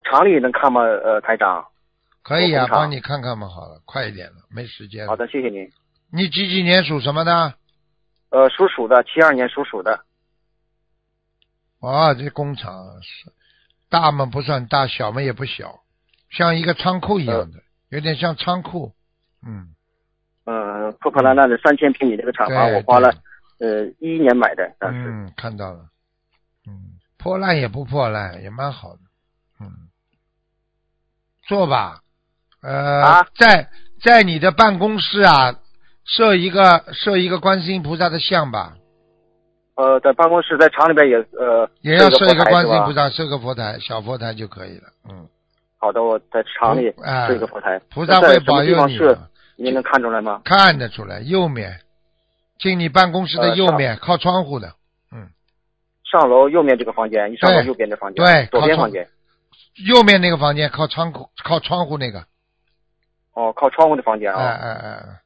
厂里能看吗？台长。 可以啊， 工厂帮你看看嘛，好了，快一点了，没时间了。 好的，谢谢您。 你几年属什么的？ 属鼠的，72年属鼠的。 哦，这工厂是大嘛不算大，小嘛也不小，像一个仓库一样的，有点像仓库。 破破烂烂的3000平米这个厂房，我花了11年买的，当时。 看到了。破烂也不破烂，也蛮好的。做吧。在你的办公室啊，设一个观世音菩萨的像吧。 在办公室，在厂里边也要设一个观世音菩萨， 萨，设个佛台，小佛台就可以了。 好的，我在厂里设一个佛台。 菩萨会保佑你。 您能看出来吗？ 看得出来，右面，进你办公室的右面，靠窗户的。 上楼右面这个房间，一上楼右边的房间， 对， 左边房间。 右面那个房间靠窗户那个。 靠窗户的房间啊。